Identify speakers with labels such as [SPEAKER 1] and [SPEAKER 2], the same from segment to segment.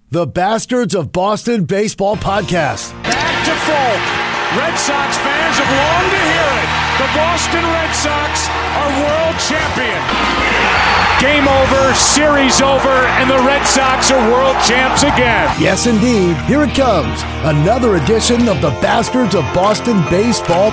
[SPEAKER 1] The Bastards of Boston Baseball Podcast.
[SPEAKER 2] Back to Folk. Red Sox fans have longed to hear it. The Boston Red Sox are world champion. Game over, series over, and the Red Sox are world champs again.
[SPEAKER 1] Yes, indeed. Here it comes. Another edition of the Bastards of Boston Baseball.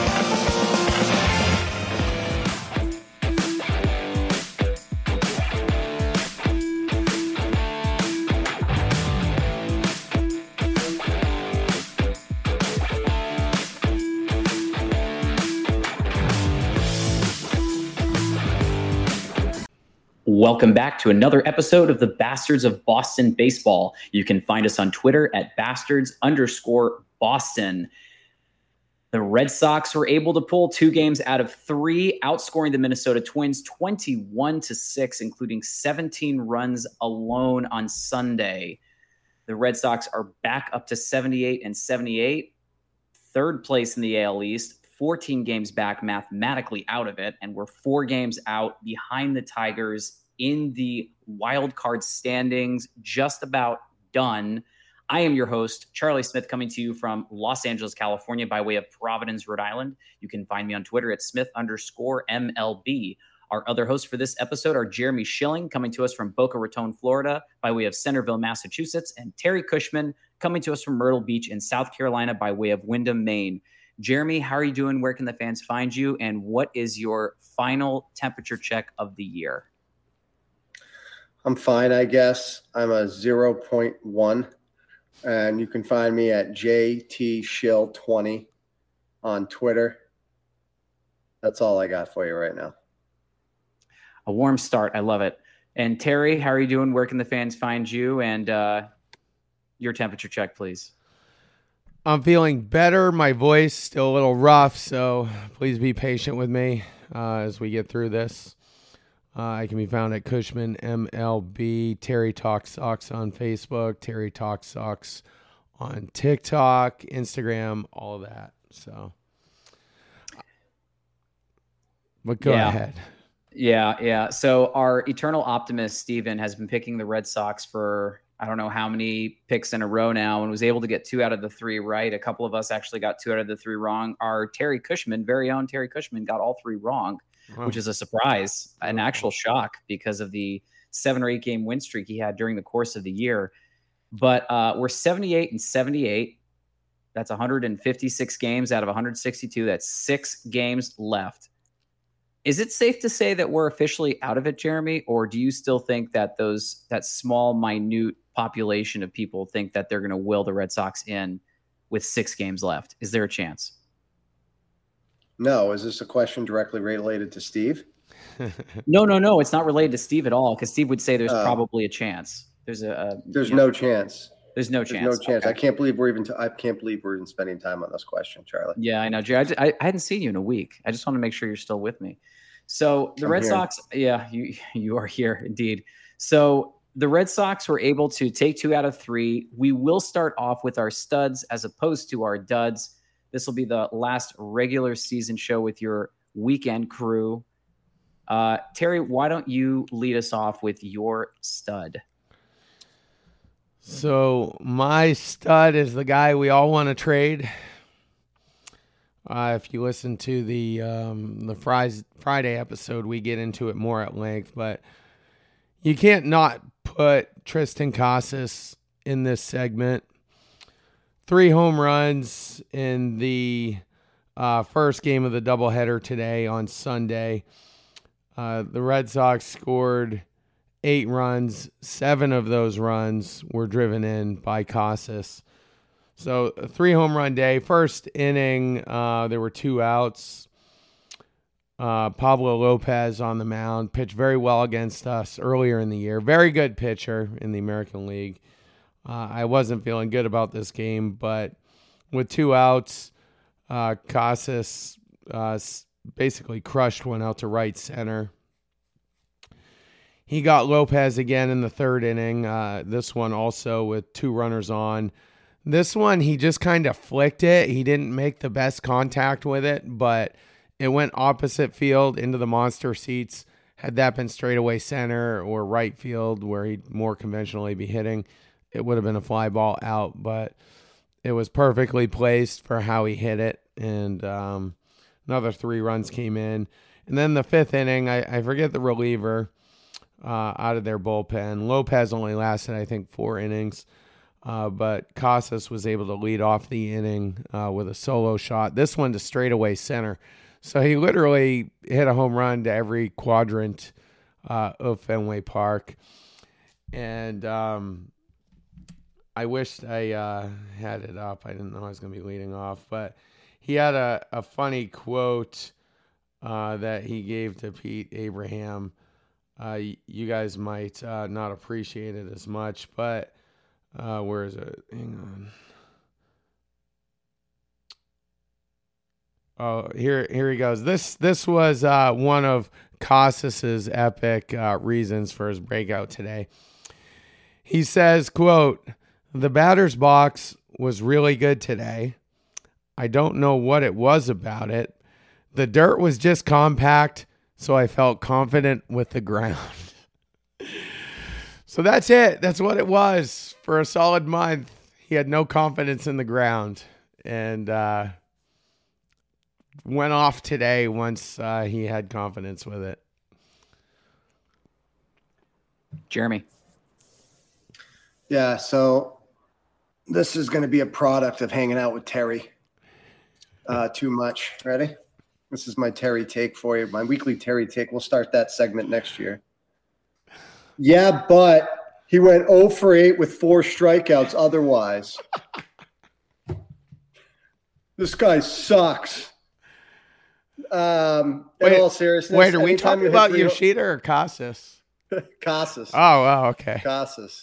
[SPEAKER 3] Welcome back to another episode of the Bastards of Boston Baseball. You can find us on Twitter at bastards_Boston. The Red Sox were able to pull 2 games out of 3, outscoring the Minnesota Twins 21-6, including 17 runs alone on Sunday. The Red Sox are back up to 78-78, third place in the AL East, 14 games back mathematically out of it, and we're 4 games out behind the Tigers in the wild card standings, just about done. I am your host, Charlie Smith, coming to you from Los Angeles, California, by way of Providence, Rhode Island. You can find me on Twitter at Smith_MLB. Our other hosts for this episode are Jeremy Schilling, coming to us from Boca Raton, Florida, by way of Centerville, Massachusetts, and Terry Cushman, coming to us from Myrtle Beach in South Carolina, by way of Windham, Maine. Jeremy, how are you doing? Where can the fans find you? And what is your final temperature check of the year?
[SPEAKER 4] I'm fine, I guess. I'm a 0.1, and you can find me at JTShill20 on Twitter. That's all I got for you right now.
[SPEAKER 3] A warm start. I love it. And Terry, how are you doing? Where can the fans find you? And your temperature check, please.
[SPEAKER 5] I'm feeling better. My voice still a little rough, so please be patient with me as we get through this. I can be found at Cushman MLB, Terry Talks Sox on Facebook, Terry Talks Sox on TikTok, Instagram, all of that. So, but go ahead.
[SPEAKER 3] Yeah. So our eternal optimist, Steven, has been picking the Red Sox for I don't know how many picks in a row now and was able to get 2 out of the 3 right. A couple of us actually got 2 out of the 3 wrong. Our Terry Cushman, very own Terry Cushman, got all 3 wrong. Wow. Which is a surprise, an actual shock because of the 7 or 8 game win streak he had during the course of the year. But we're 78-78. That's 156 games out of 162. That's 6 games left. Is it safe to say that we're officially out of it, Jeremy? Or do you still think that that small, minute population of people think that they're going to will the Red Sox in with 6 games left? Is there a chance?
[SPEAKER 4] No, is this a question directly related to Steve?
[SPEAKER 3] No. It's not related to Steve at all because Steve would say there's probably a chance. There's
[SPEAKER 4] no chance.
[SPEAKER 3] There's no chance.
[SPEAKER 4] Okay. I can't believe we're even spending time on this question, Charlie.
[SPEAKER 3] Yeah, I know, Jerry. I hadn't seen you in a week. I just want to make sure you're still with me. So the Red Sox, yeah, you are here indeed. So the Red Sox were able to take 2 out of 3. We will start off with our studs as opposed to our duds. This will be the last regular season show with your weekend crew. Terry, why don't you lead us off with your stud?
[SPEAKER 5] So my stud is the guy we all want to trade. If you listen to the Friday episode, we get into it more at length, but you can't not put Triston Casas in this segment. 3 home runs in the first game of the doubleheader today on Sunday. The Red Sox scored 8 runs. 7 of those runs were driven in by Casas. So a 3 home run day. First inning, there were 2 outs. Pablo Lopez on the mound pitched very well against us earlier in the year. Very good pitcher in the American League. I wasn't feeling good about this game, but with 2 outs, Casas basically crushed one out to right center. He got Lopez again in the 3rd inning. This one also with 2 runners on. This one, he just kind of flicked it. He didn't make the best contact with it, but it went opposite field into the monster seats. Had that been straightaway center or right field where he'd more conventionally be hitting, it would have been a fly ball out, but it was perfectly placed for how he hit it. And another 3 runs came in. And then the 5th inning, I forget the reliever out of their bullpen. Lopez only lasted, I think, 4 innings. But Casas was able to lead off the inning with a solo shot. This one to straightaway center. So he literally hit a home run to every quadrant of Fenway Park. And I wished I had it up. I didn't know I was going to be leading off. But he had a funny quote that he gave to Pete Abraham. You guys might not appreciate it as much, but where is it? Hang on. Oh, here he goes. This was one of Casas's epic reasons for his breakout today. He says, quote, "The batter's box was really good today. I don't know what it was about it. The dirt was just compact, so I felt confident with the ground." So that's it. That's what it was. For a solid month, he had no confidence in the ground. And went off today once he had confidence with it.
[SPEAKER 3] Jeremy.
[SPEAKER 4] Yeah, so this is going to be a product of hanging out with Terry too much. Ready? This is my Terry take for you, my weekly Terry take. We'll start that segment next year. Yeah, but he went 0 for 8 with 4 strikeouts otherwise. This guy sucks. In all seriousness.
[SPEAKER 5] Wait, are we talking about Yoshida or Casas?
[SPEAKER 4] Casas.
[SPEAKER 5] Oh, okay.
[SPEAKER 4] Casas.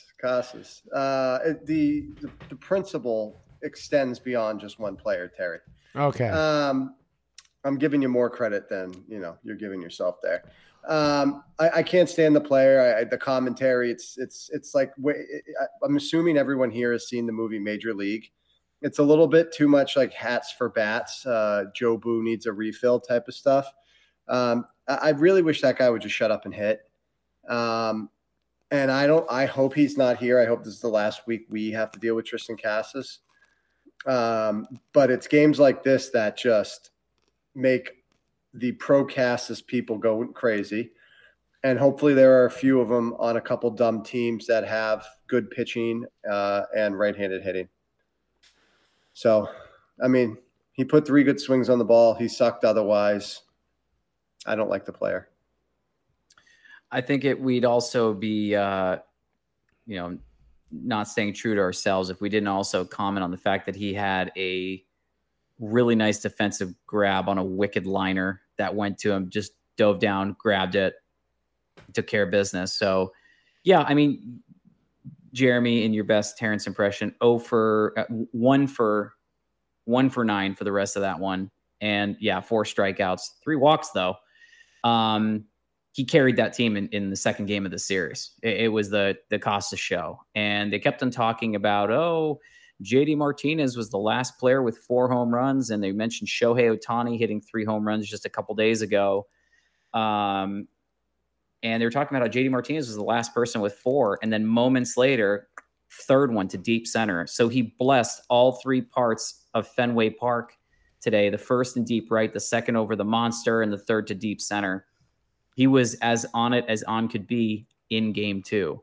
[SPEAKER 4] The principle extends beyond just one player, Terry.
[SPEAKER 5] Okay.
[SPEAKER 4] I'm giving you more credit than you're giving yourself there. I can't stand the player. The commentary. It's like I'm assuming everyone here has seen the movie Major League. It's a little bit too much like hats for bats. Joe Boo needs a refill type of stuff. I really wish that guy would just shut up and hit. And I hope he's not here. I hope this is the last week we have to deal with Triston Casas. But it's games like this that just make the pro Casas people go crazy. And hopefully there are a few of them on a couple dumb teams that have good pitching and right-handed hitting. So, I mean, he put 3 good swings on the ball. He sucked otherwise. I don't like the player.
[SPEAKER 3] I think we'd also be, not staying true to ourselves if we didn't also comment on the fact that he had a really nice defensive grab on a wicked liner that went to him, just dove down, grabbed it, took care of business. So, yeah, I mean, Jeremy, in your best Terrence impression, 1 for 9 for the rest of that one. And, 4 strikeouts, 3 walks, though. He carried that team in the second game of the series. It was the Casas show. And they kept on talking about, JD Martinez was the last player with 4 home runs. And they mentioned Shohei Ohtani hitting 3 home runs just a couple days ago. And they were talking about how JD Martinez was the last person with 4. And then moments later, 3rd one to deep center. So he blessed all 3 parts of Fenway Park today. The first in deep right, the second over the monster, and the 3rd to deep center. He was as on it as on could be in game 2.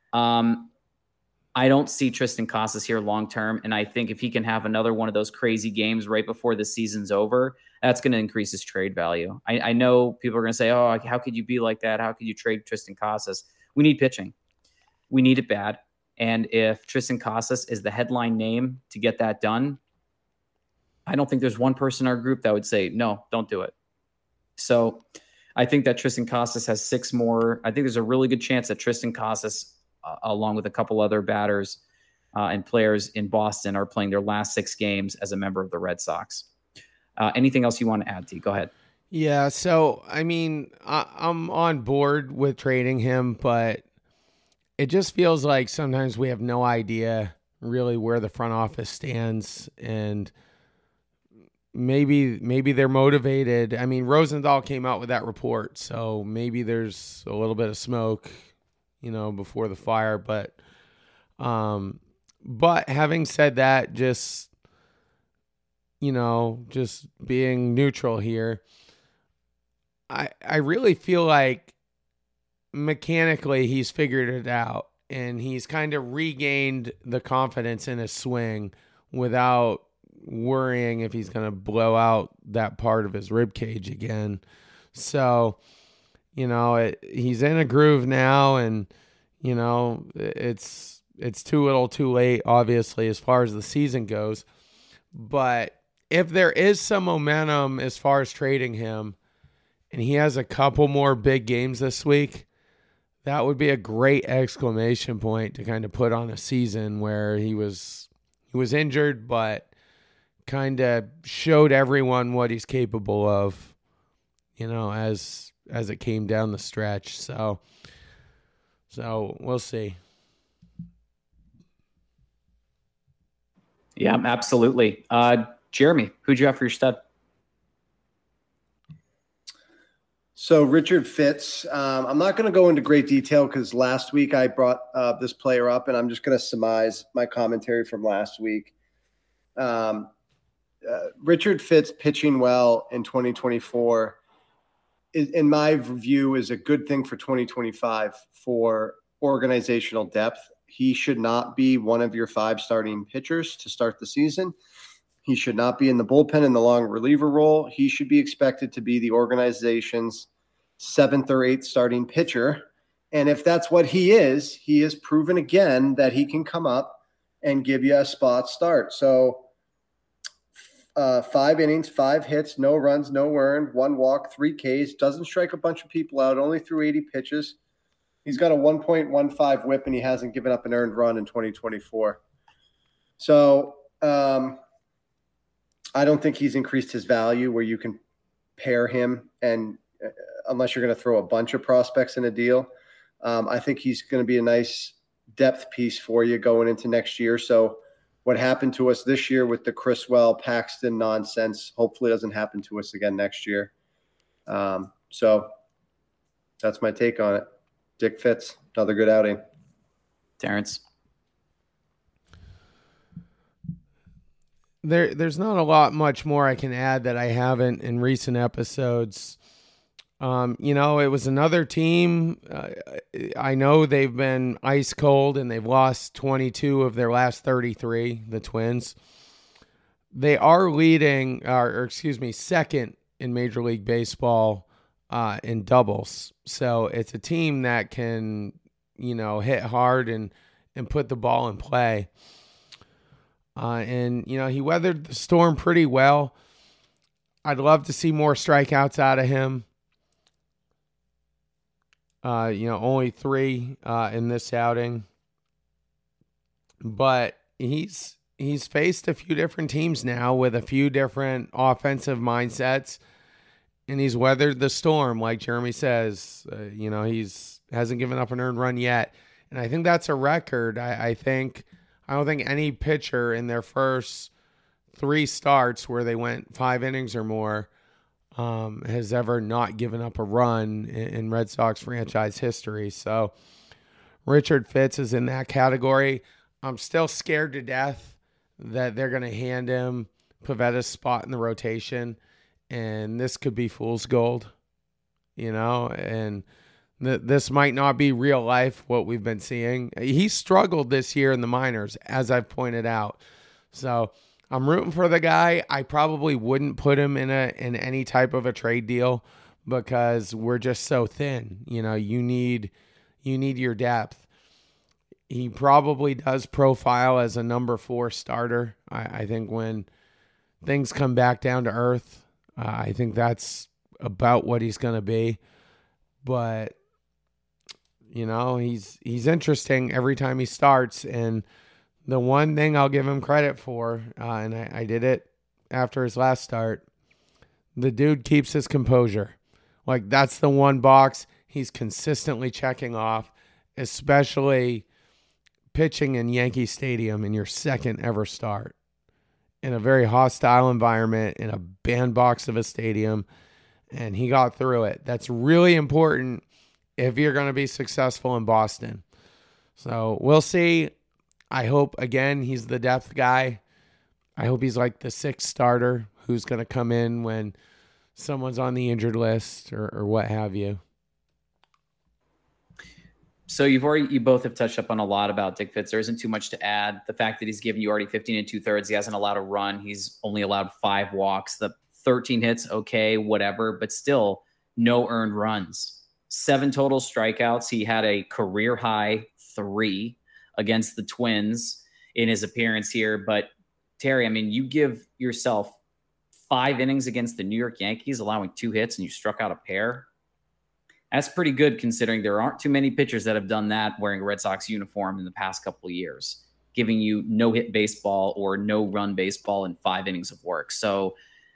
[SPEAKER 3] I don't see Triston Casas here long-term. And I think if he can have another one of those crazy games right before the season's over, that's going to increase his trade value. I know people are going to say, how could you be like that? How could you trade Triston Casas? We need pitching. We need it bad. And if Triston Casas is the headline name to get that done, I don't think there's one person in our group that would say, no, don't do it. So I think that Triston Casas has 6 more. I think there's a really good chance that Triston Casas, along with a couple other batters and players in Boston, are playing their last 6 games as a member of the Red Sox. Anything else you want to add, T? Go ahead.
[SPEAKER 5] Yeah, so, I mean, I'm on board with trading him, but it just feels like sometimes we have no idea really where the front office stands, and maybe they're motivated. I mean, Rosenthal came out with that report, so maybe there's a little bit of smoke, before the fire. But But having said that, just being neutral here, I really feel like mechanically he's figured it out, and he's kind of regained the confidence in his swing without worrying if he's going to blow out that part of his rib cage again. So, he's in a groove now, and it's too little too late, obviously, as far as the season goes. But if there is some momentum as far as trading him, and he has a couple more big games this week, that would be a great exclamation point to kind of put on a season where he was injured, but kind of showed everyone what he's capable of, as it came down the stretch. So we'll see.
[SPEAKER 3] Yeah, absolutely. Jeremy, who'd you have for your stud?
[SPEAKER 4] So Richard Fitz, I'm not going to go into great detail because last week I brought this player up, and I'm just going to surmise my commentary from last week. Richard Fitz pitching well in 2024, in my view, is a good thing for 2025 for organizational depth. He should not be one of your 5 starting pitchers to start the season. He should not be in the bullpen in the long reliever role. He should be expected to be the organization's 7th or 8th starting pitcher. And if that's what he has proven again that he can come up and give you a spot start. So 5 innings, 5 hits, no runs, no earned, 1 walk, 3 Ks, doesn't strike a bunch of people out, only threw 80 pitches. He's got a 1.15 whip, and he hasn't given up an earned run in 2024. So I don't think he's increased his value where you can pair him, and unless you're going to throw a bunch of prospects in a deal. I think he's going to be a nice depth piece for you going into next year. So what happened to us this year with the Criswell, Paxton nonsense hopefully doesn't happen to us again next year. So that's my take on it. Dick Fitz, another good outing.
[SPEAKER 3] Terrence?
[SPEAKER 5] There's not a lot much more I can add that I haven't in recent episodes. It was another team. I know they've been ice cold and they've lost 22 of their last 33, the Twins. They are second in Major League Baseball in doubles. So it's a team that can, hit hard and put the ball in play. He weathered the storm pretty well. I'd love to see more strikeouts out of him. Only 3 in this outing. But he's faced a few different teams now with a few different offensive mindsets, and he's weathered the storm, like Jeremy says. He's hasn't given up an earned run yet, and I think that's a record. I don't think any pitcher in their first 3 starts where they went 5 innings or more has ever not given up a run in Red Sox franchise history. So Richard Fitz is in that category. I'm still scared to death that they're going to hand him Pavetta's spot in the rotation, and this could be fool's gold, and this might not be real life, what we've been seeing. He struggled this year in the minors, as I've pointed out. So I'm rooting for the guy. I probably wouldn't put him in any type of a trade deal because we're just so thin. You need your depth. He probably does profile as a number 4 starter. I think when things come back down to earth, I think that's about what he's going to be. But he's interesting every time he starts, and the one thing I'll give him credit for, and I did it after his last start, the dude keeps his composure. Like, that's the one box he's consistently checking off, especially pitching in Yankee Stadium in your second ever start in a very hostile environment in a bandbox of a stadium, and he got through it. That's really important if you're going to be successful in Boston. So we'll see. I hope, again, he's the depth guy. I hope he's like the sixth starter who's going to come in when someone's on the injured list or what have you.
[SPEAKER 3] So you both have touched up on a lot about Dick Fitz. There isn't too much to add. The fact that he's given you already 15 2/3, he hasn't allowed a run. He's only allowed 5 walks. The 13 hits, okay, whatever, but still no earned runs. 7 total strikeouts. He had a career high 3 against the Twins in his appearance here. But Terry, I mean, you give yourself 5 innings against the New York Yankees, allowing 2 hits, and you struck out a pair. That's pretty good considering there aren't too many pitchers that have done that wearing a Red Sox uniform in the past couple of years, giving you no-hit baseball or no-run baseball in 5 innings of work. So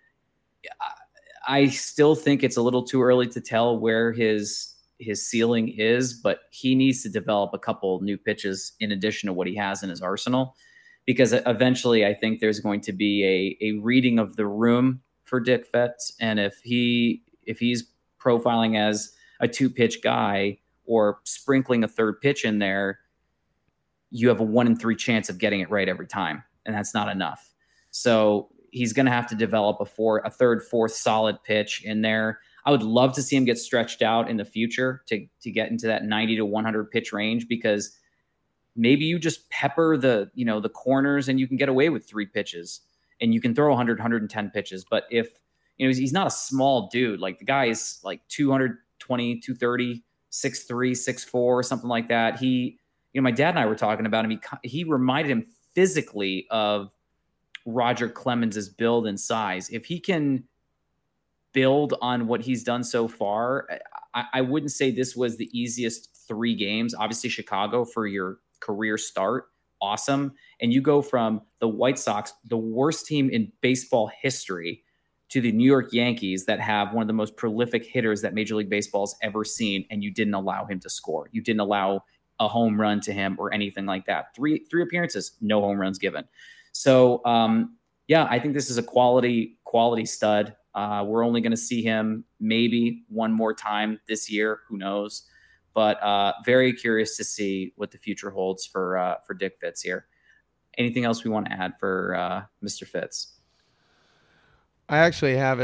[SPEAKER 3] I still think it's a little too early to tell where his ceiling is, but he needs to develop a couple new pitches in addition to what he has in his arsenal, because eventually I think there's going to be a reading of the room for Dick Fitz. And if he's profiling as a 2-pitch guy or sprinkling a 3rd pitch in there, you have a 1 in 3 chance of getting it right every time. And that's not enough. So he's going to have to develop a 3rd, 4th solid pitch in there. I would love to see him get stretched out in the future to get into that 90 to 100 pitch range, because maybe you just pepper the corners and you can get away with 3 pitches and you can throw 100, 110 pitches. But if, he's not a small dude, like the guy is like 220, 230, 6'3", 6'4", something like that. My dad and I were talking about him. He reminded him physically of Roger Clemens' build and size. If he can build on what he's done so far, I wouldn't say this was the easiest 3 games. Obviously, Chicago for your career start, awesome. And you go from the White Sox, the worst team in baseball history, to the New York Yankees that have one of the most prolific hitters that Major League Baseball's ever seen, and you didn't allow him to score. You didn't allow a home run to him or anything like that. Three appearances, no home runs given. So, I think this is a quality stud. We're only going to see him maybe one more time this year. Who knows? But very curious to see what the future holds for Dick Fitz here. Anything else we want to add for Mr. Fitz?
[SPEAKER 5] I actually have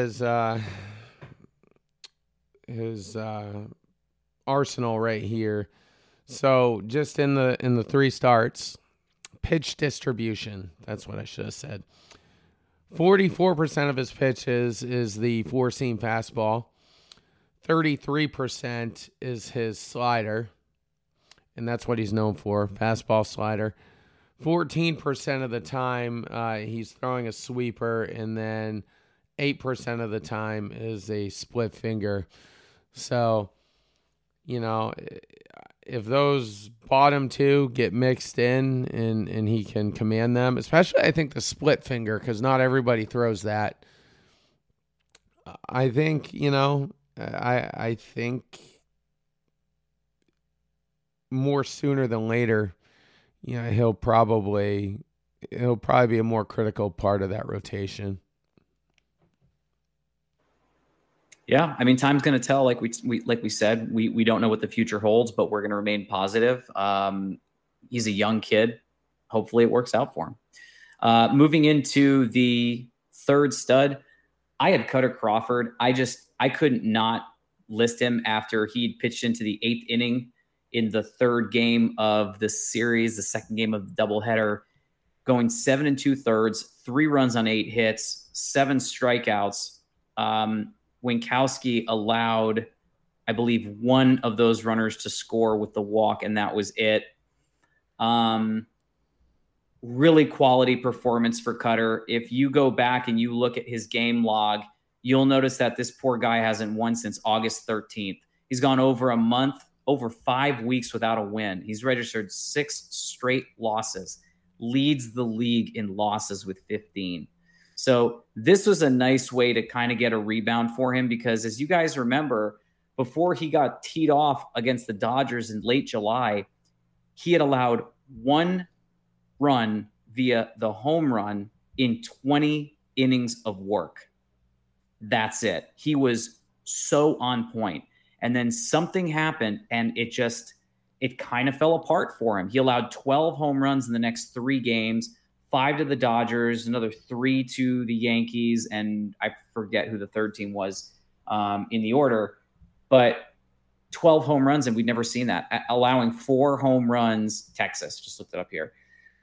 [SPEAKER 5] his arsenal right here. So just in the 3 starts, pitch distribution. That's what I should have said. 44% of his pitches is the 4-seam fastball. 33% is his slider, and that's what he's known for, fastball, slider. 14% of the time he's throwing a sweeper, and then 8% of the time is a split finger. So, if those bottom 2 get mixed in and he can command them, especially I think the split finger, because not everybody throws that. I think, I think more sooner than later, he'll probably be a more critical part of that rotation.
[SPEAKER 3] Yeah, I mean, time's going to tell. Like we said, we don't know what the future holds, but we're going to remain positive. He's a young kid. Hopefully, it works out for him. Moving into the 3rd stud, I had Cutter Crawford. I couldn't not list him after he'd pitched into the 8th inning in the 3rd game of the series, the 2nd game of the doubleheader, going 7 2/3, 3 runs on 8 hits, 7 strikeouts. Winkowski allowed, I believe, 1 of those runners to score with the walk, and that was it. Really quality performance for Cutter. If you go back and you look at his game log, you'll notice that this poor guy hasn't won since August 13th. He's gone over a month, over 5 weeks without a win. He's registered 6 straight losses, leads the league in losses with 15. So this was a nice way to kind of get a rebound for him, because as you guys remember, before he got teed off against the Dodgers in late July, he had allowed 1 run via the home run in 20 innings of work. That's it. He was so on point. And then something happened, and it it kind of fell apart for him. He allowed 12 home runs in the next 3 games, 5 to the Dodgers, another 3 to the Yankees, and I forget who the third team was in the order. But 12 home runs, and we'd never seen that. Allowing 4 home runs, Texas, just looked it up here.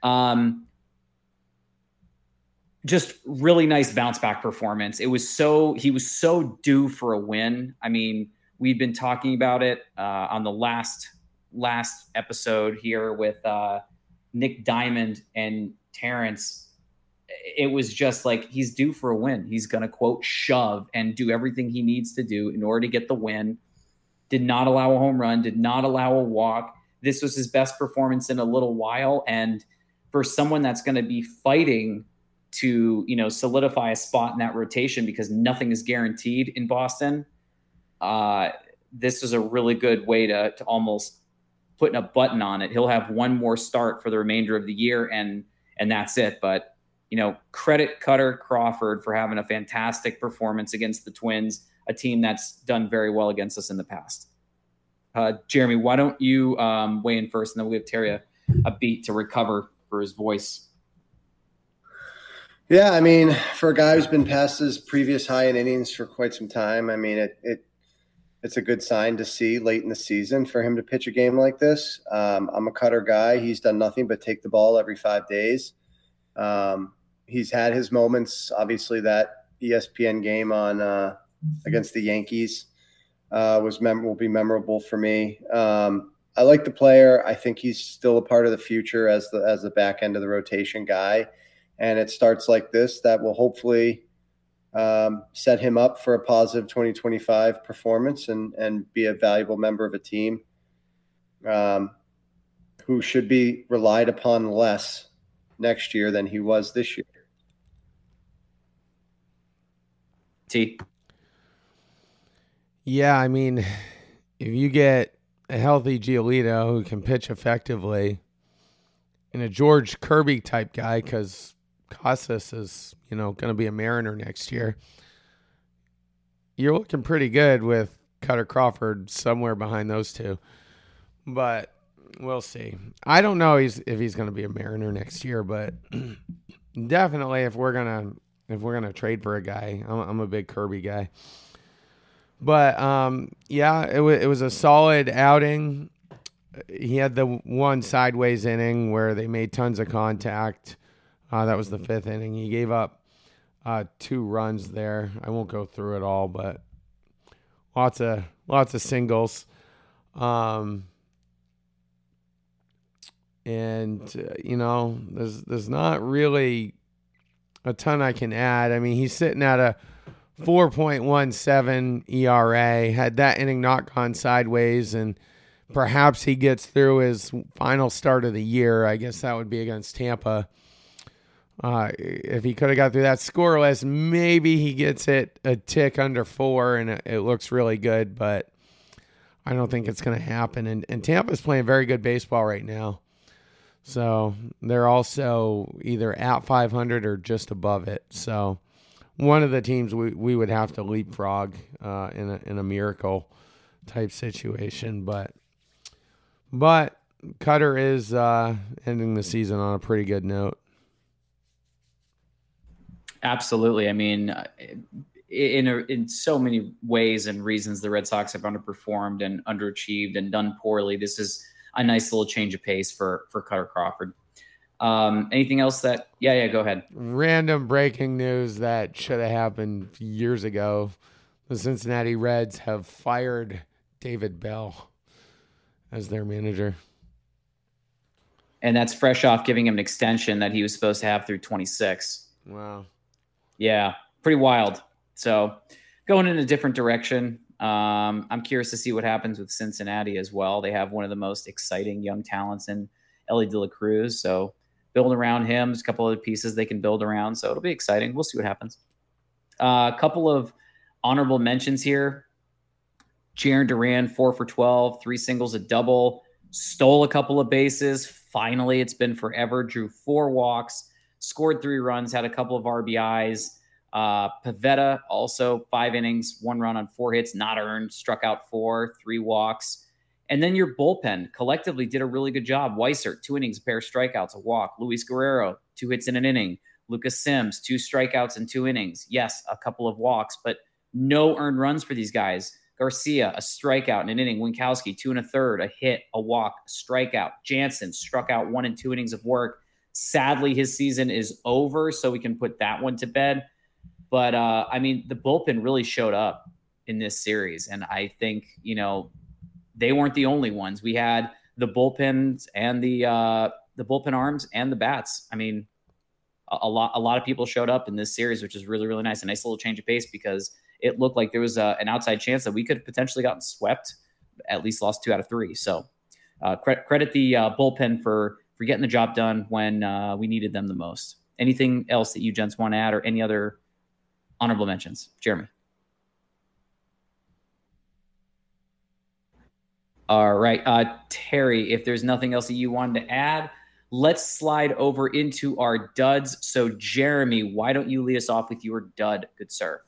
[SPEAKER 3] Just really nice bounce back performance. He was so due for a win. I mean, we've been talking about it on the last episode here with Nick Diamond and Terrence. It was just like, he's due for a win. He's going to, quote, shove and do everything he needs to do in order to get the win. Did not allow a home run, did not allow a walk. This was his best performance in a little while. And for someone that's going to be fighting to, solidify a spot in that rotation, because nothing is guaranteed in Boston, this is a really good way to almost putting a button on it. He'll have one more start for the remainder of the year, and that's it. But, credit Kutter Crawford for having a fantastic performance against the Twins, a team that's done very well against us in the past. Jeremy, why don't you weigh in first, and then we'll give Terry a beat to recover for his voice.
[SPEAKER 4] Yeah, I mean, for a guy who's been past his previous high in innings for quite some time, I mean, it's a good sign to see late in the season for him to pitch a game like this. I'm a Kutter guy. He's done nothing but take the ball every 5 days. He's had his moments. Obviously, that ESPN game on against the Yankees will be memorable for me. I like the player. I think he's still a part of the future as the back end of the rotation guy. And it starts like this that will hopefully set him up for a positive 2025 performance and be a valuable member of a team who should be relied upon less next year than he was this year.
[SPEAKER 3] T.
[SPEAKER 5] Yeah, I mean, if you get a healthy Giolito who can pitch effectively and a George Kirby type guy, because Casas is, going to be a Mariner next year, you're looking pretty good with Kutter Crawford somewhere behind those two. But we'll see. I don't know if he's going to be a Mariner next year, but definitely if we're gonna trade for a guy, I'm a big Kirby guy. But yeah, it was a solid outing. He had the one sideways inning where they made tons of contact. That was the 5th inning. He gave up 2 runs there. I won't go through it all, but lots of singles. There's not really a ton I can add. I mean, he's sitting at a 4.17 ERA. Had that inning not gone sideways, and perhaps he gets through his final start of the year. I guess that would be against Tampa. If he could have got through that scoreless, maybe he gets it a tick under 4, and it looks really good, but I don't think it's going to happen. And Tampa's playing very good baseball right now. So they're also either at 500 or just above it. So one of the teams we would have to leapfrog in a miracle type situation. But Kutter is ending the season on a pretty good note.
[SPEAKER 3] Absolutely. I mean, in so many ways and reasons, the Red Sox have underperformed and underachieved and done poorly. This is a nice little change of pace for Kutter Crawford. Anything else that? Yeah, go ahead.
[SPEAKER 5] Random breaking news that should have happened years ago. The Cincinnati Reds have fired David Bell as their manager.
[SPEAKER 3] And that's fresh off giving him an extension that he was supposed to have through 26.
[SPEAKER 5] Wow.
[SPEAKER 3] Yeah, pretty wild. So going in a different direction. I'm curious to see what happens with Cincinnati as well. They have one of the most exciting young talents in Ellie De La Cruz. So build around him. There's a couple other pieces they can build around. So it'll be exciting. We'll see what happens. A couple of honorable mentions here. Jarren Duran, 4 for 12, 3 singles, a double, stole a couple of bases. Finally, it's been forever. Drew 4 walks, scored 3 runs, had a couple of RBIs. Pivetta also 5 innings, 1 run on 4 hits, not earned, struck out 4, 3 walks. And then your bullpen collectively did a really good job. Weissert, 2 innings, a pair of strikeouts, a walk. Luis Guerrero, 2 hits in an inning. Lucas Sims, 2 strikeouts in 2 innings. Yes, a couple of walks, but no earned runs for these guys. Garcia, a strikeout in an inning. Winkowski, 2 1/3, a hit, a walk, a strikeout. Jansen struck out 1 and 2 innings of work. Sadly, his season is over, so we can put that one to bed. But, I mean, the bullpen really showed up in this series. And I think, they weren't the only ones. We had the bullpens and the bullpen arms and the bats. I mean, a lot of people showed up in this series, which is really, really nice. A nice little change of pace because it looked like there was an outside chance that we could have potentially gotten swept, at least lost 2 out of 3. So credit the bullpen for getting the job done when we needed them the most. Anything else that you gents want to add or any other honorable mentions? Jeremy. All right. Terry, if there's nothing else that you wanted to add, let's slide over into our duds. So, Jeremy, why don't you lead us off with your dud, good sir?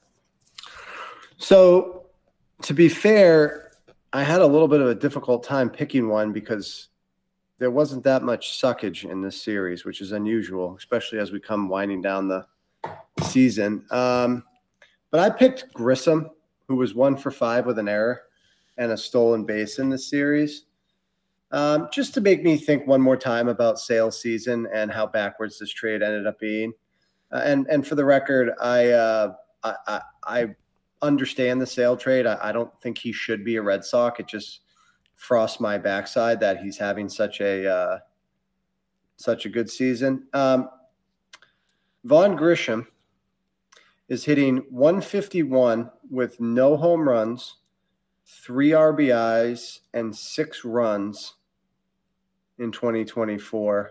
[SPEAKER 4] So, to be fair, I had a little bit of a difficult time picking one because there wasn't that much suckage in this series, which is unusual, especially as we come winding down the season. But I picked Grissom, who was 1 for 5 with an error and a stolen base in this series, just to make me think one more time about Sale's season and how backwards this trade ended up being. And for the record, I understand the Sale trade. I don't think he should be a Red Sox. It just frosts my backside that he's having such a good season. Vaughn Grisham is hitting 151 with no home runs, 3 RBIs, and 6 runs in 2024.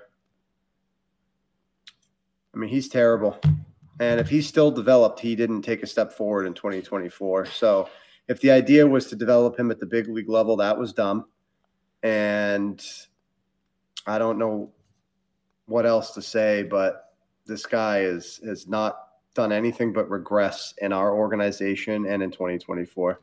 [SPEAKER 4] I mean, he's terrible. And if he's still developed, he didn't take a step forward in 2024. So if the idea was to develop him at the big league level, that was dumb. And I don't know what else to say, but this guy has not done anything but regress in our organization and in 2024.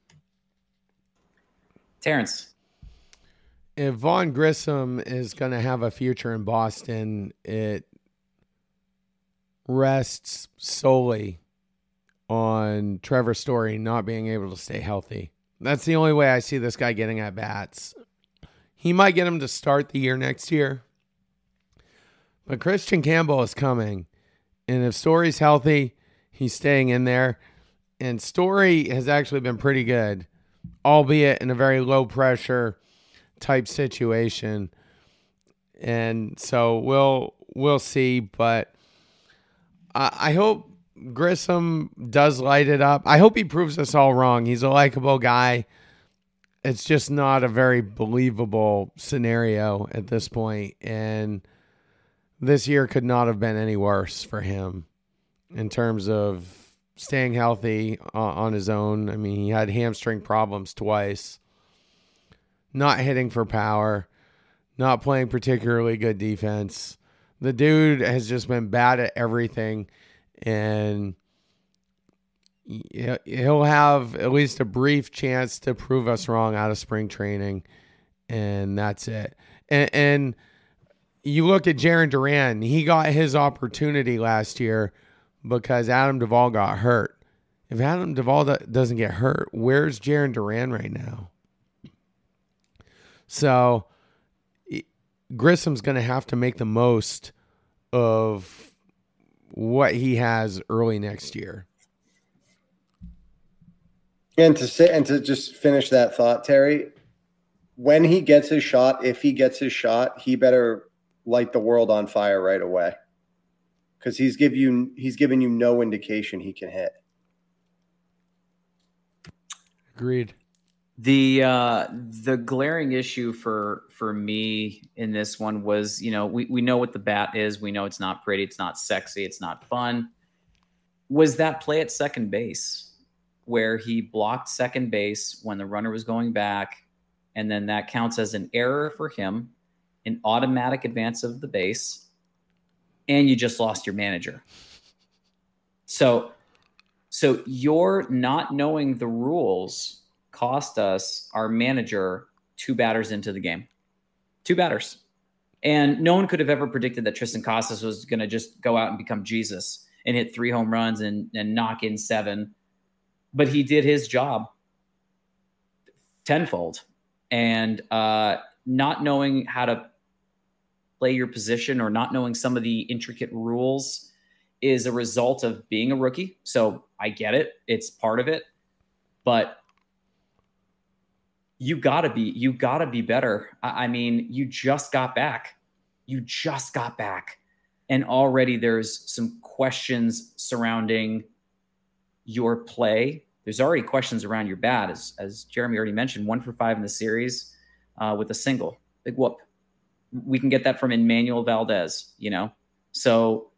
[SPEAKER 3] Terrence.
[SPEAKER 5] If Vaughn Grissom is going to have a future in Boston, it rests solely on Trevor Story not being able to stay healthy. That's the only way I see this guy getting at bats. He might get him to start the year next year, but Christian Campbell is coming. And if Story's healthy, he's staying in there. And Story has actually been pretty good, albeit in a very low pressure type situation. And so we'll see, but I hope Grissom does light it up. I hope he proves us all wrong. He's a likable guy. It's just not a very believable scenario at this point. And this year could not have been any worse for him in terms of staying healthy on his own. I mean, he had hamstring problems twice, not hitting for power, not playing particularly good defense. The dude has just been bad at everything, and he'll have at least a brief chance to prove us wrong out of spring training, and that's it. And you look at Jarren Duran, he got his opportunity last year because Adam Duvall got hurt. If Adam Duvall doesn't get hurt, where's Jarren Duran right now? So Grissom's going to have to make the most of what he has early next year.
[SPEAKER 4] And to just finish that thought, Terry, when he gets his shot, if he gets his shot, he better light the world on fire right away, because he's given you no indication he can hit.
[SPEAKER 5] Agreed.
[SPEAKER 3] The glaring issue for me in this one was, we know what the bat is. We know it's not pretty. It's not sexy. It's not fun. Was that play at second base where he blocked second base when the runner was going back, and then that counts as an error for him, an automatic advance of the base, and you just lost your manager. So you're not knowing the rules cost us our manager 2 batters into the game. 2 batters. And no one could have ever predicted that Triston Casas was going to just go out and become Jesus and hit 3 home runs and knock in 7. But he did his job tenfold. And not knowing how to play your position or not knowing some of the intricate rules is a result of being a rookie. So I get it. It's part of it. But you gotta be better. I mean, you just got back. And already there's some questions surrounding your play. There's already questions around your bat, as Jeremy already mentioned, 1 for 5 in the series with a single. Big whoop. We can get that from Emmanuel Valdez, So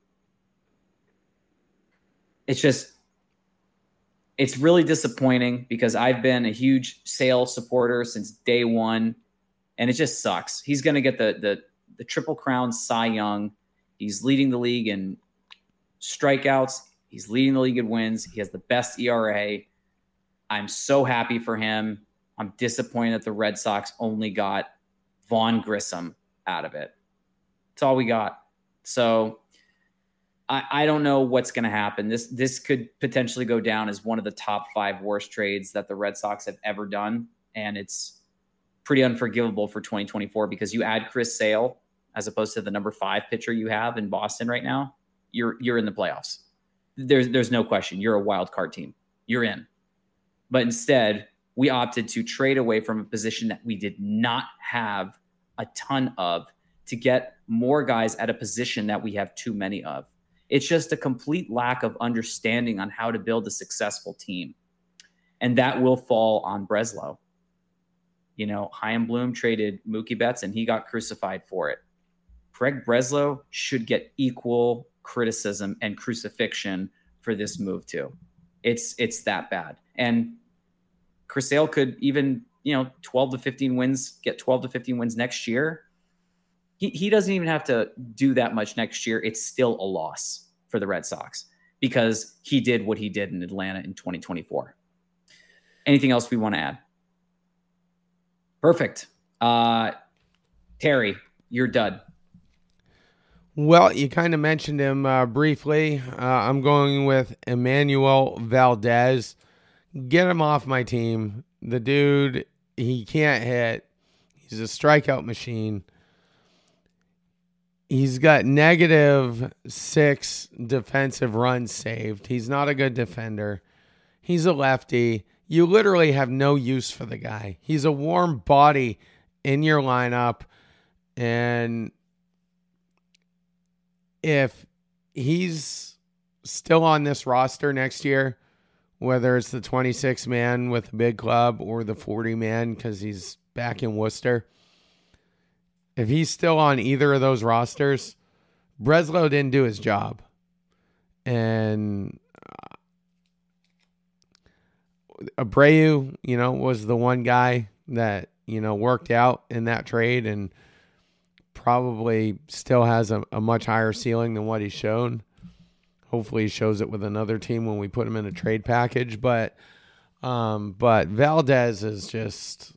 [SPEAKER 3] it's really disappointing because I've been a huge Sale supporter since day one, and it just sucks. He's going to get the Triple Crown Cy Young. He's leading the league in strikeouts. He's leading the league in wins. He has the best ERA. I'm so happy for him. I'm disappointed that the Red Sox only got Vaughn Grissom out of it. That's all we got. So I don't know what's going to happen. This could potentially go down as one of the top 5 worst trades that the Red Sox have ever done. And it's pretty unforgivable for 2024 because you add Chris Sale as opposed to the number 5 pitcher you have in Boston right now. You're in the playoffs. There's no question. You're a wild card team. You're in. But instead, we opted to trade away from a position that we did not have a ton of to get more guys at a position that we have too many of. It's just a complete lack of understanding on how to build a successful team. And that will fall on Breslow. Chaim Bloom traded Mookie Betts and he got crucified for it. Craig Breslow should get equal criticism and crucifixion for this move too. It's that bad. And Chris Sale could even, 12 to 15 wins, get 12 to 15 wins next year. He doesn't even have to do that much next year. It's still a loss for the Red Sox because he did what he did in Atlanta in 2024. Anything else we want to add? Perfect. Terry, you're dud.
[SPEAKER 5] Well, you kind of mentioned him briefly. I'm going with Emmanuel Valdez. Get him off my team. The dude, he can't hit. He's a strikeout machine. He's got -6 defensive runs saved. He's not a good defender. He's a lefty. You literally have no use for the guy. He's a warm body in your lineup. And if he's still on this roster next year, whether it's the 26-man with a big club or the 40-man because he's back in Worcester, if he's still on either of those rosters, Breslow didn't do his job. And Abreu, was the one guy that, worked out in that trade and probably still has a much higher ceiling than what he's shown. Hopefully he shows it with another team when we put him in a trade package. But Valdez is just...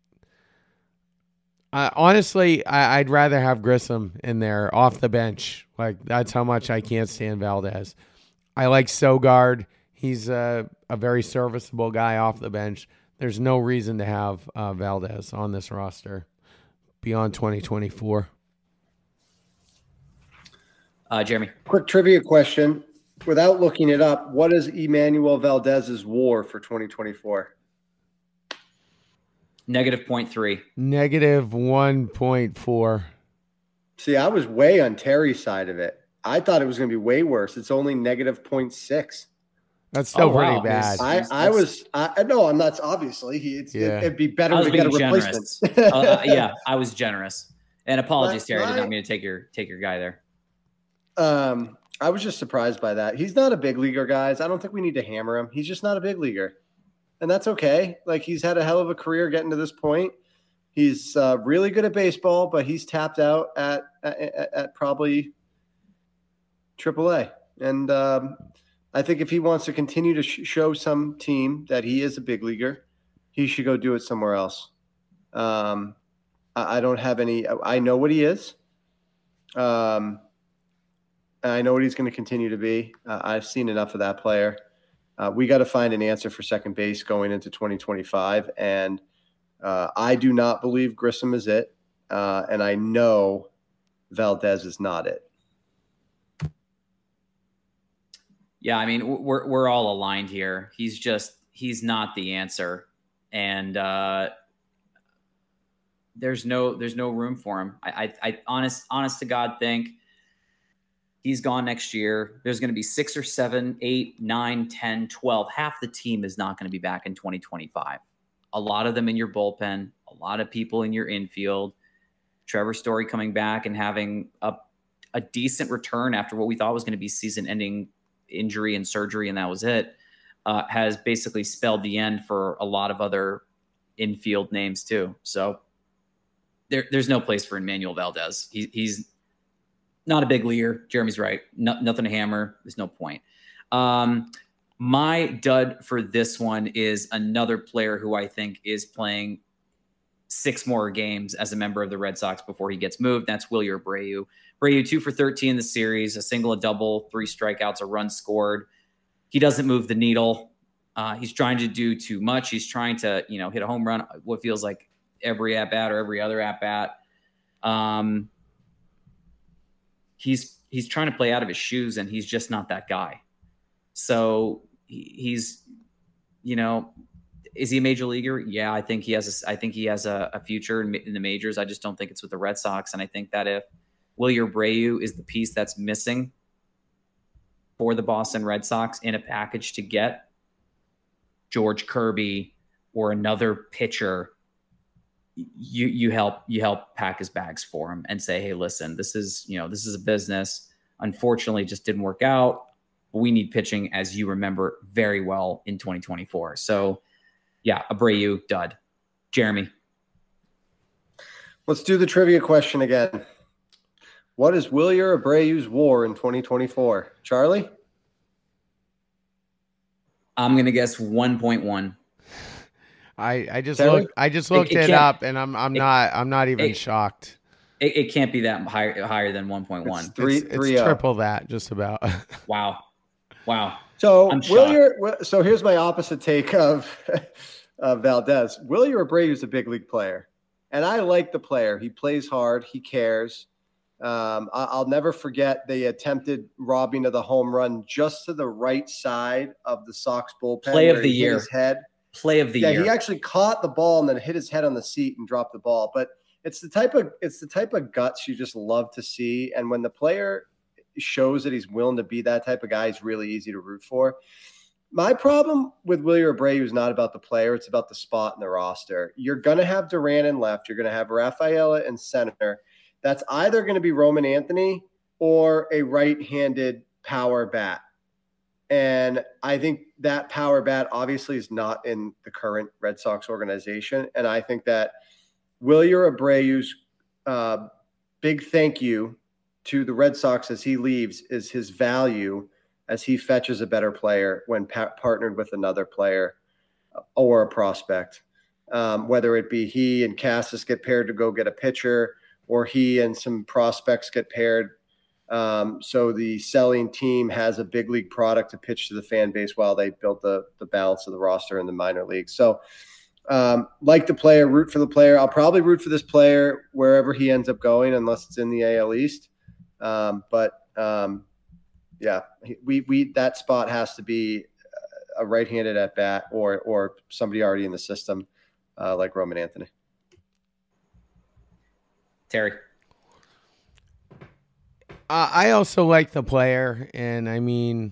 [SPEAKER 5] honestly, I'd rather have Grissom in there off the bench. Like, that's how much I can't stand Valdez. I like Sogard. He's a very serviceable guy off the bench. There's no reason to have Valdez on this roster beyond 2024.
[SPEAKER 3] Jeremy.
[SPEAKER 4] Quick trivia question. Without looking it up, what is Emmanuel Valdez's WAR for 2024?
[SPEAKER 3] -0.3.
[SPEAKER 5] -1.4.
[SPEAKER 4] See, I was way on Terry's side of it. I thought it was going to be way worse. It's only -0.6.
[SPEAKER 5] That's still pretty bad.
[SPEAKER 4] No, I'm not. Obviously, it'd be better to get a replacement.
[SPEAKER 3] I was generous. And apologies, Terry. I did not mean to take your guy there.
[SPEAKER 4] I was just surprised by that. He's not a big leaguer, guys. I don't think we need to hammer him. He's just not a big leaguer. And that's okay. Like, he's had a hell of a career getting to this point. He's really good at baseball, but he's tapped out at probably AAA. And I think if he wants to continue to show some team that he is a big leaguer, he should go do it somewhere else. I don't have any. I know what he is. And I know what he's going to continue to be. I've seen enough of that player. We got to find an answer for second base going into 2025. And I do not believe Grissom is it. And I know Valdez is not it.
[SPEAKER 3] Yeah, I mean, we're all aligned here. He's not the answer. And there's no room for him. I honest to God think he's gone next year. There's going to be 6 or 7, 8, 9, 10, 12. Half the team is not going to be back in 2025. A lot of them in your bullpen, a lot of people in your infield. Trevor Story coming back and having a decent return after what we thought was going to be season-ending injury and surgery, and that was it, has basically spelled the end for a lot of other infield names too. So there's no place for Emmanuel Valdez. He's not a big leaguer. Jeremy's right. Nothing to hammer. There's no point. My dud for this one is another player who I think is playing 6 more games as a member of the Red Sox before he gets moved. That's Wilyer Abreu. Abreu 2 for 13 in the series, a single, a double, 3 strikeouts, a run scored. He doesn't move the needle. He's trying to do too much. He's trying to, hit a home run, what feels like every at-bat or every other at-bat. He's trying to play out of his shoes, and he's just not that guy. So he's, is he a major leaguer? Yeah, I think he has a future in the majors. I just don't think it's with the Red Sox. And I think that if Wilyer Abreu is the piece that's missing for the Boston Red Sox in a package to get George Kirby or another pitcher, you help pack his bags for him and say, hey, listen, this is a business. Unfortunately, it just didn't work out. But we need pitching, as you remember very well, in 2024. So yeah, Abreu, dud. Jeremy.
[SPEAKER 4] Let's do the trivia question again. What is Wilyer Abreu's WAR in 2024? Charlie?
[SPEAKER 3] I'm going to guess 1.1.
[SPEAKER 5] I just looked it up, and I'm not even shocked.
[SPEAKER 3] It can't be that higher than 1.1.
[SPEAKER 5] It's triple that, just about.
[SPEAKER 3] Wow.
[SPEAKER 4] So so here's my opposite take of Valdez. Wilyer Abreu is a big league player, and I like the player. He plays hard. He cares. I'll never forget they attempted robbing of the home run just to the right side of the Sox bullpen.
[SPEAKER 3] Play of the year.
[SPEAKER 4] His head.
[SPEAKER 3] Play of the year.
[SPEAKER 4] Yeah, he actually caught the ball and then hit his head on the seat and dropped the ball. But it's the type of guts you just love to see. And when the player shows that he's willing to be that type of guy, it's really easy to root for. My problem with Wilyer Abreu is not about the player. It's about the spot in the roster. You're going to have Duran in left. You're going to have Rafaela in center. That's either going to be Roman Anthony or a right-handed power bat. And I think that power bat obviously is not in the current Red Sox organization. And I think that Wilyer Abreu's big thank you to the Red Sox as he leaves is his value as he fetches a better player when partnered with another player or a prospect. Whether it be he and Cassis get paired to go get a pitcher, or he and some prospects get paired. So the selling team has a big league product to pitch to the fan base while they build the balance of the roster in the minor leagues. So like the player, root for the player. I'll probably root for this player wherever he ends up going, unless it's in the AL East. Yeah, that spot has to be a right-handed at bat or somebody already in the system like Roman Anthony.
[SPEAKER 3] Terry.
[SPEAKER 5] I also like the player, and I mean,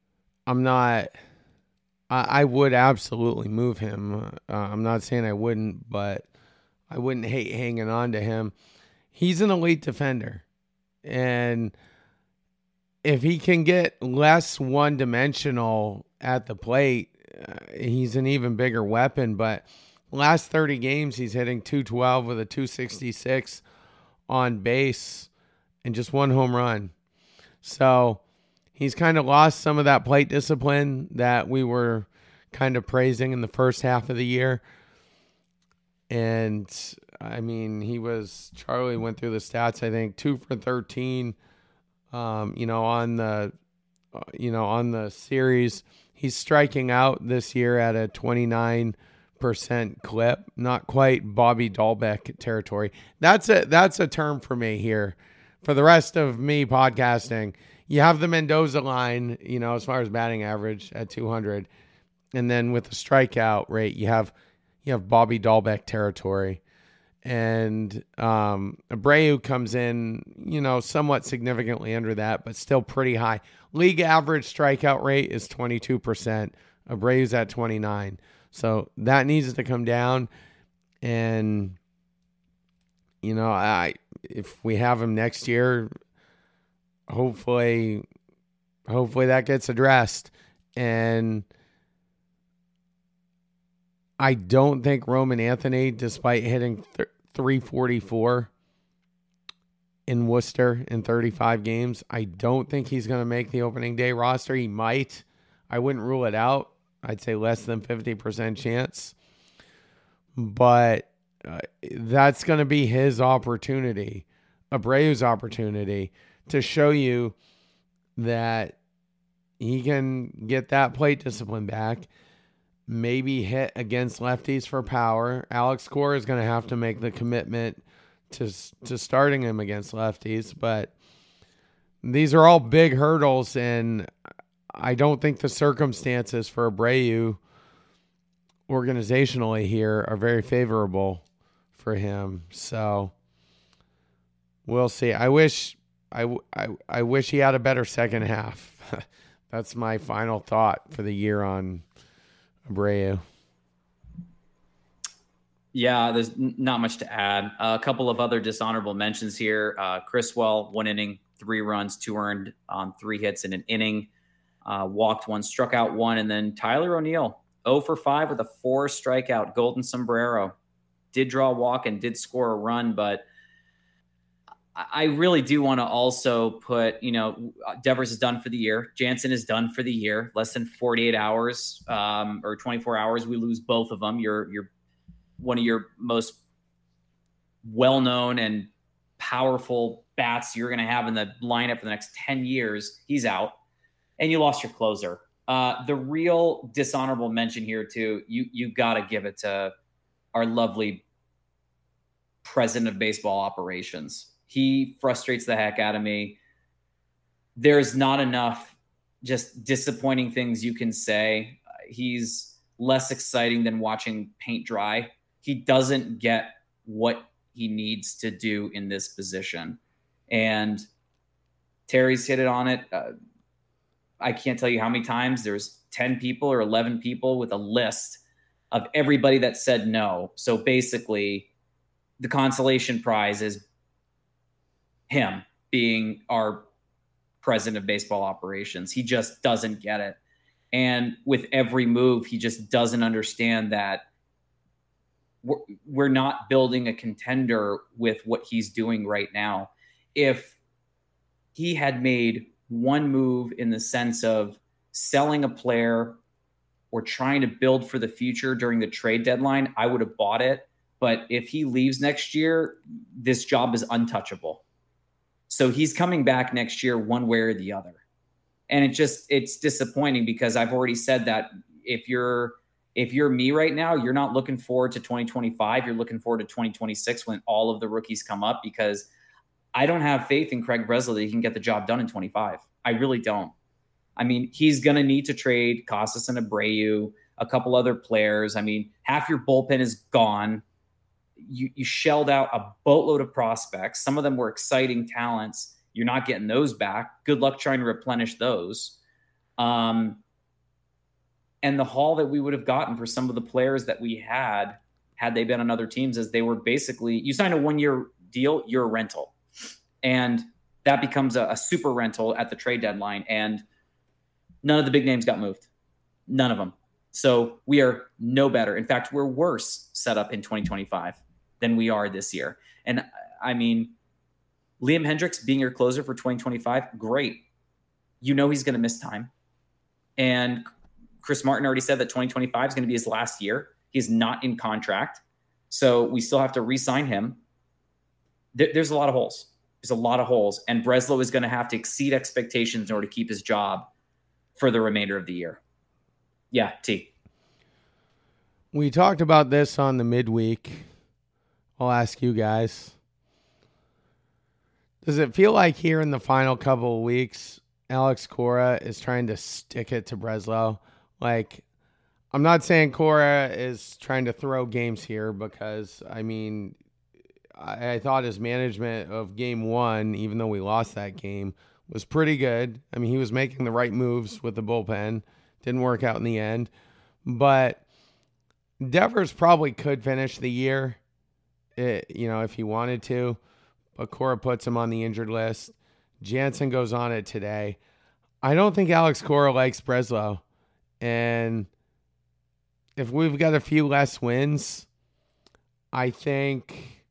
[SPEAKER 5] I would absolutely move him. I'm not saying I wouldn't, but I wouldn't hate hanging on to him. He's an elite defender, and if he can get less one-dimensional at the plate, he's an even bigger weapon. But last 30 games, he's hitting .212 with a .266 on base and just 1 home run. So he's kind of lost some of that plate discipline that we were kind of praising in the first half of the year. And I mean, Charlie went through the stats, I think 2 for 13, on the series. He's striking out this year at a 29% clip, not quite Bobby Dahlbeck territory. That's a term for me here. For the rest of me podcasting, you have the Mendoza line, as far as batting average at 200. And then with the strikeout rate, you have Bobby Dahlbeck territory. And Abreu comes in, somewhat significantly under that, but still pretty high. League average strikeout rate is 22%. Abreu's at 29%. So that needs to come down. And, if we have him next year, hopefully that gets addressed. And I don't think Roman Anthony, despite hitting 344 in Worcester in 35 games, I don't think he's going to make the opening day roster. He might. I wouldn't rule it out. I'd say less than 50% chance. But that's going to be his opportunity, Abreu's opportunity, to show you that he can get that plate discipline back. Maybe hit against lefties for power. Alex Cora is going to have to make the commitment to starting him against lefties, but these are all big hurdles, and I don't think the circumstances for Abreu organizationally here are very favorable for him. So we'll see. I wish he had a better second half. That's my final thought for the year on Abreu.
[SPEAKER 3] Yeah, there's not much to add. A couple of other dishonorable mentions here. Criswell, 1 inning, 3 runs, 2 earned on 3 hits in an inning. Walked 1, struck out 1. And then Tyler O'Neill, 0 for 5 with a 4 strikeout, golden sombrero. Did draw a walk and did score a run, but I really do want to also put, Devers is done for the year. Jansen is done for the year. Less than 48 hours or 24 hours, we lose both of them. You're one of your most well-known and powerful bats you're going to have in the lineup for the next 10 years. He's out, and you lost your closer. The real dishonorable mention here too, you got to give it to our lovely president of baseball operations. He frustrates the heck out of me. There's not enough just disappointing things you can say. He's less exciting than watching paint dry. He doesn't get what he needs to do in this position. And Terry's hit it on it. I can't tell you how many times. There's 10 people or 11 people with a list of everybody that said no. So basically, the consolation prize is him being our president of baseball operations. He just doesn't get it. And with every move, he just doesn't understand that we're not building a contender with what he's doing right now. If he had made one move in the sense of selling a player or trying to build for the future during the trade deadline, I would have bought it. But if he leaves next year, this job is untouchable. So he's coming back next year one way or the other. And it's disappointing because I've already said that if you're me right now, you're not looking forward to 2025. You're looking forward to 2026 when all of the rookies come up, because I don't have faith in Craig Breslow that he can get the job done in 25. I really don't. I mean, he's going to need to trade Casas and Abreu, a couple other players. I mean, half your bullpen is gone. You shelled out a boatload of prospects. Some of them were exciting talents. You're not getting those back. Good luck trying to replenish those. And the haul that we would have gotten for some of the players that we had they been on other teams, as they were basically, you sign a 1-year deal, you're a rental. And that becomes a super rental at the trade deadline. And none of the big names got moved. None of them. So we are no better. In fact, we're worse set up in 2025 than we are this year. And I mean, Liam Hendriks being your closer for 2025, great. You know he's going to miss time. And Chris Martin already said that 2025 is going to be his last year. He's not in contract. So we still have to re-sign him. There's a lot of holes. There's a lot of holes. And Breslow is going to have to exceed expectations in order to keep his job for the remainder of the year. Yeah, T.
[SPEAKER 5] We talked about this on the midweek. I'll ask you guys. Does it feel like here in the final couple of weeks, Alex Cora is trying to stick it to Breslow? Like, I'm not saying Cora is trying to throw games here because, I mean, I thought his management of game one, even though we lost that game, was pretty good. I mean, he was making the right moves with the bullpen. Didn't work out in the end. But Devers probably could finish the year, if he wanted to. But Cora puts him on the injured list. Jansen goes on it today. I don't think Alex Cora likes Breslow. And if we've got a few less wins, I think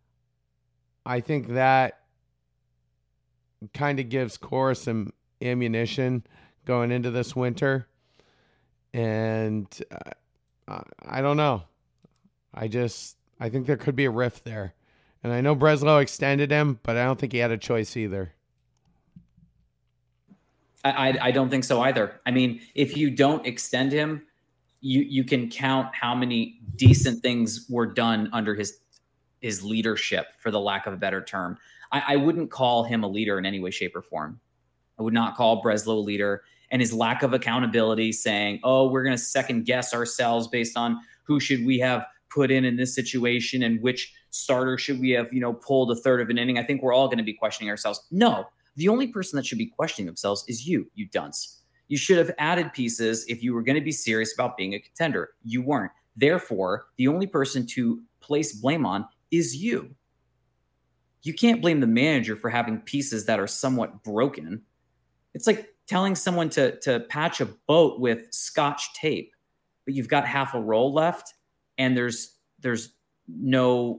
[SPEAKER 5] that kind of gives Cora some ammunition going into this winter. And I don't know. I think there could be a rift there. And I know Breslow extended him, but I don't think he had a choice either.
[SPEAKER 3] I don't think so either. I mean, if you don't extend him, you can count how many decent things were done under his leadership, for the lack of a better term. I wouldn't call him a leader in any way, shape, or form. I would not call Breslow a leader. And his lack of accountability, saying, oh, we're going to second guess ourselves based on who should we have put in this situation and which starter should we have, pulled a third of an inning. I think we're all going to be questioning ourselves. No, the only person that should be questioning themselves is you dunce. You should have added pieces if you were going to be serious about being a contender. You weren't. Therefore, the only person to place blame on is you. You can't blame the manager for having pieces that are somewhat broken. It's like telling someone to patch a boat with Scotch tape, but you've got half a roll left and there's no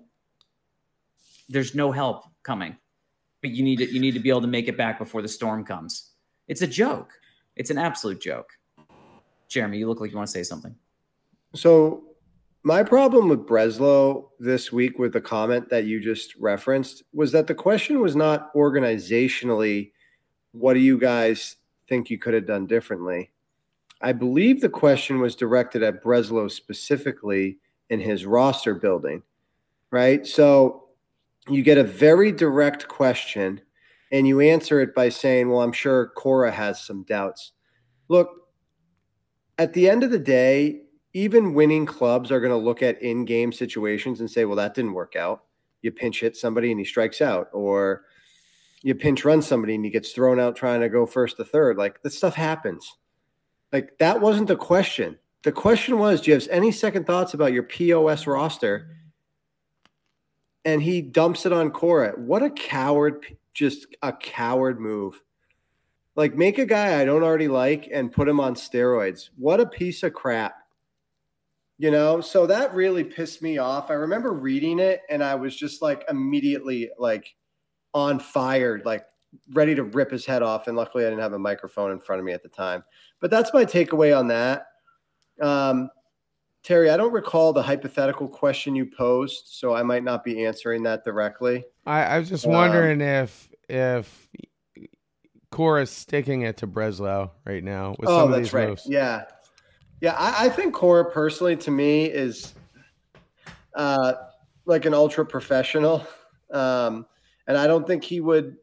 [SPEAKER 3] help coming. But you need to be able to make it back before the storm comes. It's a joke. It's an absolute joke. Jeremy, you look like you want to say something.
[SPEAKER 4] So my problem with Breslow this week with the comment that you just referenced was that the question was not organizationally, what do you guys think you could have done differently? I believe the question was directed at Breslow specifically in his roster building, right? So you get a very direct question and you answer it by saying, well, I'm sure Cora has some doubts. Look, at the end of the day, even winning clubs are going to look at in-game situations and say, well, that didn't work out. You pinch hit somebody and he strikes out, or you pinch run somebody and he gets thrown out trying to go first to third. Like, this stuff happens. Like, that wasn't the question. The question was, do you have any second thoughts about your POS roster? And he dumps it on Cora. What a coward, just a coward move. Like, make a guy I don't already like and put him on steroids. What a piece of crap. So that really pissed me off. I remember reading it and I was just like immediately like on fire, like ready to rip his head off. And luckily I didn't have a microphone in front of me at the time. But that's my takeaway on that. Terry, I don't recall the hypothetical question you posed, so I might not be answering that directly.
[SPEAKER 5] I was just wondering if Cora's sticking it to Breslow right now with some of these moves.
[SPEAKER 4] Yeah. Yeah, I think Cora personally, to me, is like an ultra professional, and I don't think he would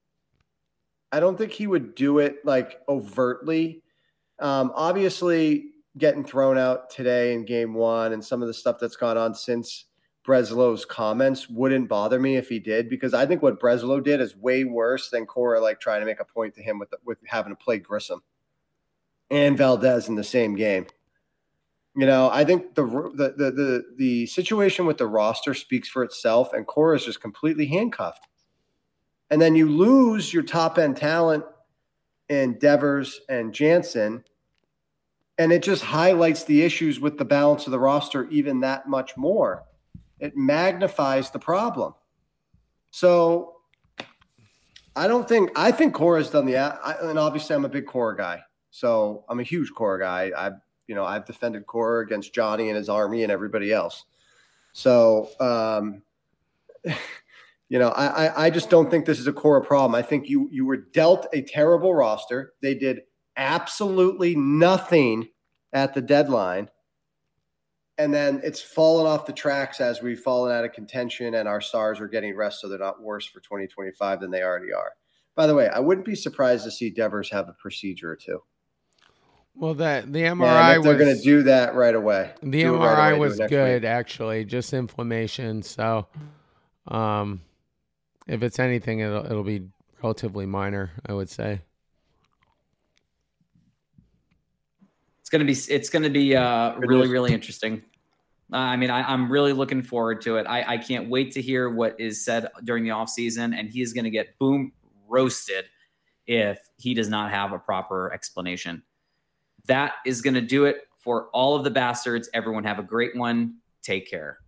[SPEAKER 4] do it like overtly. Obviously, getting thrown out today in game one and some of the stuff that's gone on since Breslow's comments wouldn't bother me if he did, because I think what Breslow did is way worse than Cora like trying to make a point to him with having to play Grissom and Valdez in the same game. I think the situation with the roster speaks for itself, and Cora is just completely handcuffed. And then you lose your top end talent in Devers and Jansen, and it just highlights the issues with the balance of the roster even that much more. It magnifies the problem. So I think Cora's done and obviously I'm a big Cora guy. So I'm a huge Cora guy. I've defended Cora against Johnny and his army and everybody else. So, I just don't think this is a core problem. I think you were dealt a terrible roster. They did absolutely nothing at the deadline. And then it's fallen off the tracks as we've fallen out of contention and our stars are getting rest so they're not worse for 2025 than they already are. By the way, I wouldn't be surprised to see Devers have a procedure or two.
[SPEAKER 5] Well, the MRI
[SPEAKER 4] they're going to do that right away.
[SPEAKER 5] The MRI was good, actually, just inflammation. So, if it's anything, it'll be relatively minor, I would say.
[SPEAKER 3] It's gonna be really, really interesting. I'm really looking forward to it. I can't wait to hear what is said during the offseason, and he is going to get roasted if he does not have a proper explanation. That is going to do it for all of the bastards. Everyone have a great one. Take care.